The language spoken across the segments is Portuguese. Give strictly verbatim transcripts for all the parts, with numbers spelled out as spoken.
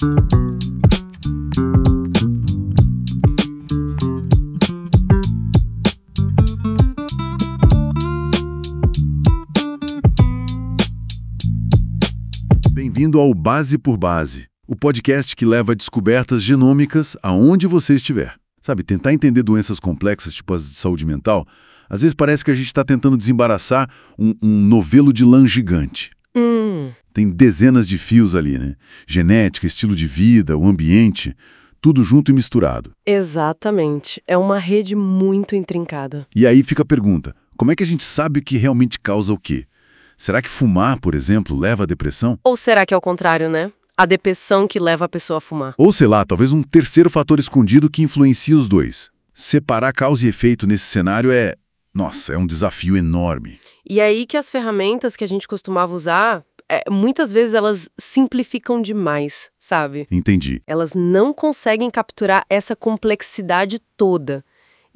Bem-vindo ao Base por Base, o podcast que leva descobertas genômicas aonde você estiver. Sabe, tentar entender doenças complexas, tipo as de saúde mental, às vezes parece que a gente está tentando desembaraçar um, um novelo de lã gigante. Hum. Tem dezenas de fios ali, né? Genética, estilo de vida, o ambiente, tudo junto e misturado. Exatamente. É uma rede muito intrincada. E aí fica a pergunta, como é que a gente sabe o que realmente causa o quê? Será que fumar, por exemplo, leva à depressão? Ou será que é o contrário, né? A depressão que leva a pessoa a fumar. Ou, sei lá, talvez um terceiro fator escondido que influencia os dois. Separar causa e efeito nesse cenário é... Nossa, é um desafio enorme. E aí que as ferramentas que a gente costumava usar, é, muitas vezes elas simplificam demais, sabe? Entendi. Elas não conseguem capturar essa complexidade toda.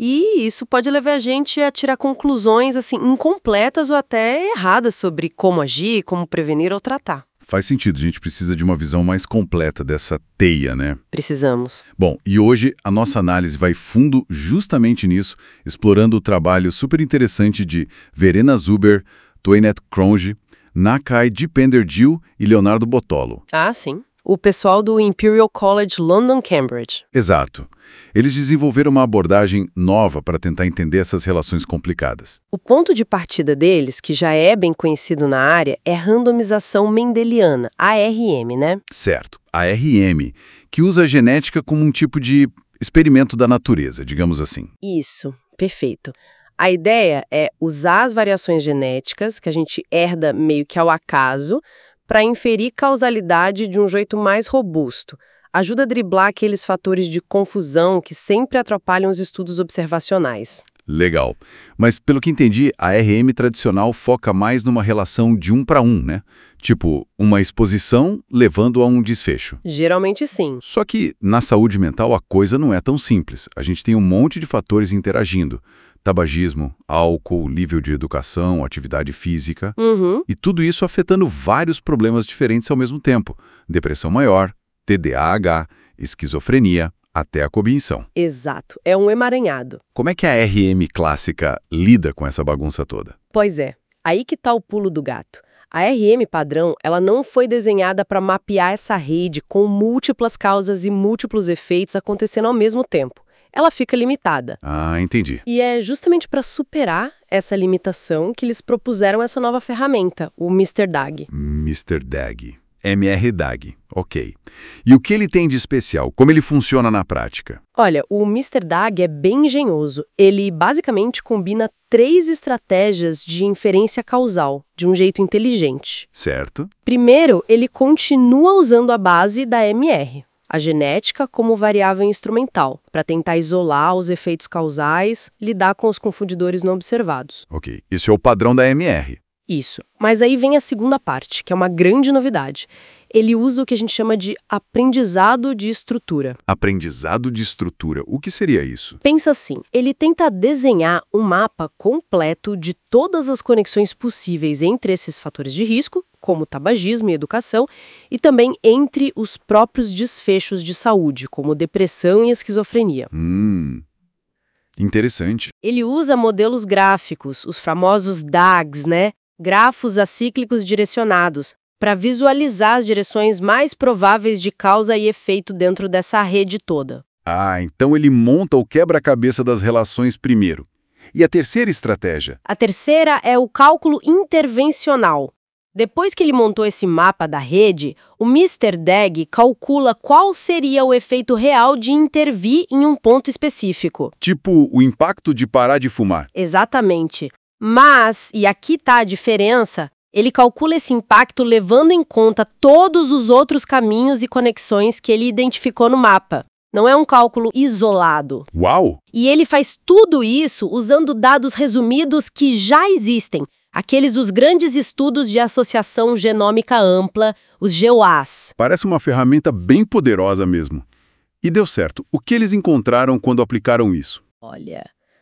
E isso pode levar a gente a tirar conclusões, assim, incompletas ou até erradas sobre como agir, como prevenir ou tratar. Faz sentido, a gente precisa de uma visão mais completa dessa teia, né? Precisamos. Bom, e hoje a nossa análise vai fundo justamente nisso, explorando o trabalho super interessante de Verena Zuber, Toinette Cronje, Nakai Dipender-Gill e Leonardo Bottolo. Ah, sim. O pessoal do Imperial College London Cambridge. Exato. Eles desenvolveram uma abordagem nova para tentar entender essas relações complicadas. O ponto de partida deles, que já é bem conhecido na área, é randomização mendeliana, A R M, né? Certo. A R M, que usa a genética como um tipo de experimento da natureza, digamos assim. Isso, perfeito. A ideia é usar as variações genéticas, que a gente herda meio que ao acaso, para inferir causalidade de um jeito mais robusto. Ajuda a driblar aqueles fatores de confusão que sempre atrapalham os estudos observacionais. Legal. Mas, pelo que entendi, a R M tradicional foca mais numa relação de um para um, né? Tipo, uma exposição levando a um desfecho. Geralmente sim. Só que, na saúde mental, a coisa não é tão simples. A gente tem um monte de fatores interagindo. Tabagismo, álcool, nível de educação, atividade física. Uhum. E tudo isso afetando vários problemas diferentes ao mesmo tempo. Depressão maior, T D A H, esquizofrenia, até a cognição. Exato. É um emaranhado. Como é que a R M clássica lida com essa bagunça toda? Pois é. Aí que tá o pulo do gato. A R M padrão, ela não foi desenhada para mapear essa rede com múltiplas causas e múltiplos efeitos acontecendo ao mesmo tempo. Ela fica limitada. Ah, entendi. E é justamente para superar essa limitação que eles propuseram essa nova ferramenta, o mister D A G. mister D A G. M R D A G. Ok. E o que ele tem de especial? Como ele funciona na prática? Olha, o mister D A G é bem engenhoso. Ele basicamente combina três estratégias de inferência causal, de um jeito inteligente. Certo. Primeiro, ele continua usando a base da M R, a genética como variável instrumental, para tentar isolar os efeitos causais, lidar com os confundidores não observados. Ok. Isso é o padrão da M R. Isso. Mas aí vem a segunda parte, que é uma grande novidade. Ele usa o que a gente chama de aprendizado de estrutura. Aprendizado de estrutura. O que seria isso? Pensa assim, ele tenta desenhar um mapa completo de todas as conexões possíveis entre esses fatores de risco, como tabagismo e educação, e também entre os próprios desfechos de saúde, como depressão e esquizofrenia. Hum... Interessante. Ele usa modelos gráficos, os famosos D A Gs, né? Grafos acíclicos direcionados, para visualizar as direções mais prováveis de causa e efeito dentro dessa rede toda. Ah, então ele monta o quebra-cabeça das relações primeiro. E a terceira estratégia? A terceira é o cálculo intervencional. Depois que ele montou esse mapa da rede, o mister D A G calcula qual seria o efeito real de intervir em um ponto específico. Tipo o impacto de parar de fumar. Exatamente. Mas, e aqui está a diferença, ele calcula esse impacto levando em conta todos os outros caminhos e conexões que ele identificou no mapa. Não é um cálculo isolado. Uau! E ele faz tudo isso usando dados resumidos que já existem, aqueles dos grandes estudos de associação genômica ampla, os G O As. Parece uma ferramenta bem poderosa mesmo. E deu certo. O que eles encontraram quando aplicaram isso? Olha,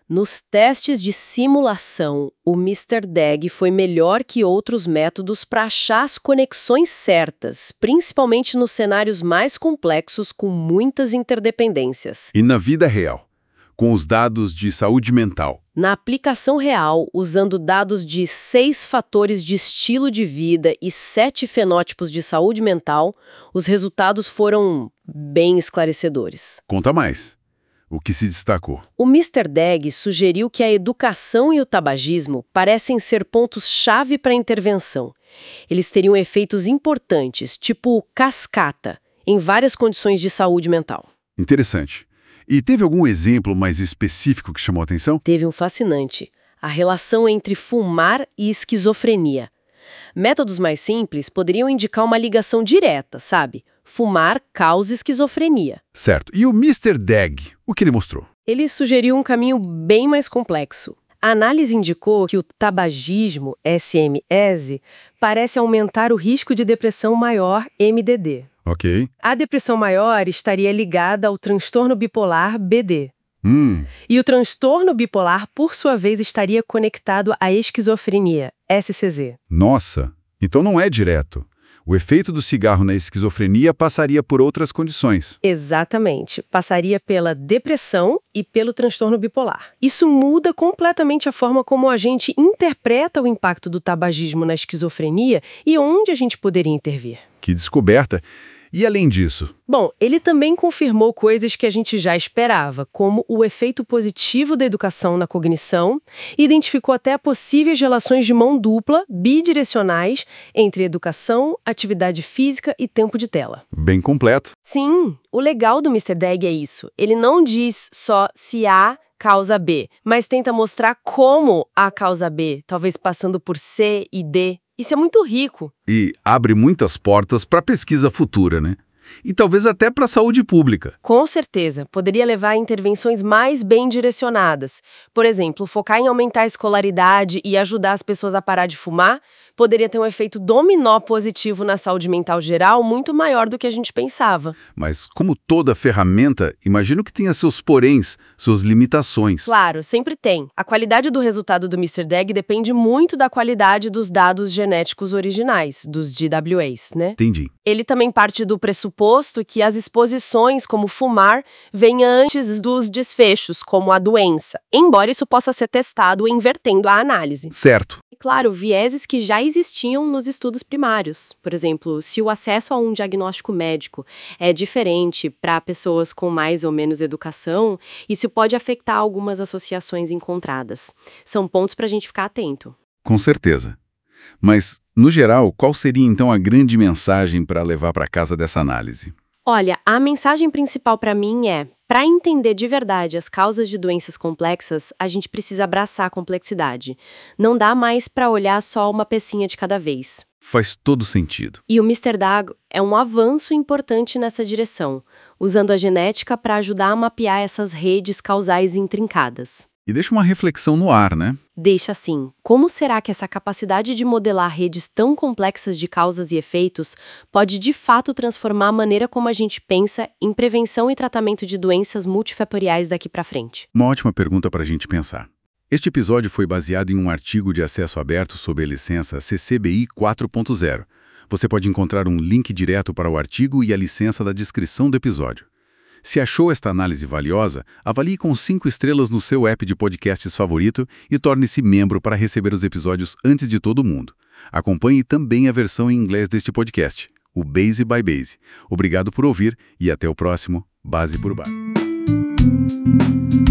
Nos testes de simulação, o mister Deg foi melhor que outros métodos para achar as conexões certas, principalmente nos cenários mais complexos com muitas interdependências. E na vida real, com os dados de saúde mental? Na aplicação real, usando dados de seis fatores de estilo de vida e sete fenótipos de saúde mental, os resultados foram bem esclarecedores. Conta mais. O que se destacou? O mister Deg sugeriu que a educação e o tabagismo parecem ser pontos-chave para a intervenção. Eles teriam efeitos importantes, tipo cascata, em várias condições de saúde mental. Interessante. E teve algum exemplo mais específico que chamou a atenção? Teve um fascinante: a relação entre fumar e esquizofrenia. Métodos mais simples poderiam indicar uma ligação direta, sabe? Fumar causa esquizofrenia. Certo. E o mister Deg, o que ele mostrou? Ele sugeriu um caminho bem mais complexo. A análise indicou que o tabagismo, S M S, parece aumentar o risco de depressão maior, M D D. Ok. A depressão maior estaria ligada ao transtorno bipolar, B D. Hum. E o transtorno bipolar, por sua vez, estaria conectado à esquizofrenia, S C Z. Nossa, então não é direto. O efeito do cigarro na esquizofrenia passaria por outras condições. Exatamente. Passaria pela depressão e pelo transtorno bipolar. Isso muda completamente a forma como a gente interpreta o impacto do tabagismo na esquizofrenia e onde a gente poderia intervir. Que descoberta! E além disso? Bom, ele também confirmou coisas que a gente já esperava, como o efeito positivo da educação na cognição, e identificou até possíveis relações de mão dupla, bidirecionais, entre educação, atividade física e tempo de tela. Bem completo. Sim, o legal do mister Deg é isso. Ele não diz só se A causa B, mas tenta mostrar como A causa B, talvez passando por C e D. Isso é muito rico. E abre muitas portas para pesquisa futura, né? E talvez até para a saúde pública. Com certeza, poderia levar a intervenções mais bem direcionadas. Por exemplo, focar em aumentar a escolaridade e ajudar as pessoas a parar de fumar poderia ter um efeito dominó positivo na saúde mental geral muito maior do que a gente pensava. Mas como toda ferramenta, imagino que tenha seus poréns, suas limitações. Claro, sempre tem. A qualidade do resultado do mister Deg depende muito da qualidade dos dados genéticos originais, dos D W As, né? Entendi. Ele também parte do pressuposto que as exposições, como fumar, vêm antes dos desfechos, como a doença, embora isso possa ser testado invertendo a análise. Certo. E, claro, vieses que já existiam nos estudos primários. Por exemplo, se o acesso a um diagnóstico médico é diferente para pessoas com mais ou menos educação, isso pode afetar algumas associações encontradas. São pontos para a gente ficar atento. Com certeza. Mas, no geral, qual seria então a grande mensagem para levar para casa dessa análise? Olha, a mensagem principal para mim é: para entender de verdade as causas de doenças complexas, a gente precisa abraçar a complexidade. Não dá mais para olhar só uma pecinha de cada vez. Faz todo sentido. E o mister Deg é um avanço importante nessa direção, usando a genética para ajudar a mapear essas redes causais intrincadas. E deixa uma reflexão no ar, né? Deixa assim, como será que essa capacidade de modelar redes tão complexas de causas e efeitos pode de fato transformar a maneira como a gente pensa em prevenção e tratamento de doenças multifatoriais daqui para frente? Uma ótima pergunta para a gente pensar. Este episódio foi baseado em um artigo de acesso aberto sob a licença C C B I quatro ponto zero. Você pode encontrar um link direto para o artigo e a licença da descrição do episódio. Se achou esta análise valiosa, avalie com cinco estrelas no seu app de podcasts favorito e torne-se membro para receber os episódios antes de todo mundo. Acompanhe também a versão em inglês deste podcast, o Base by Base. Obrigado por ouvir e até o próximo Base por Base.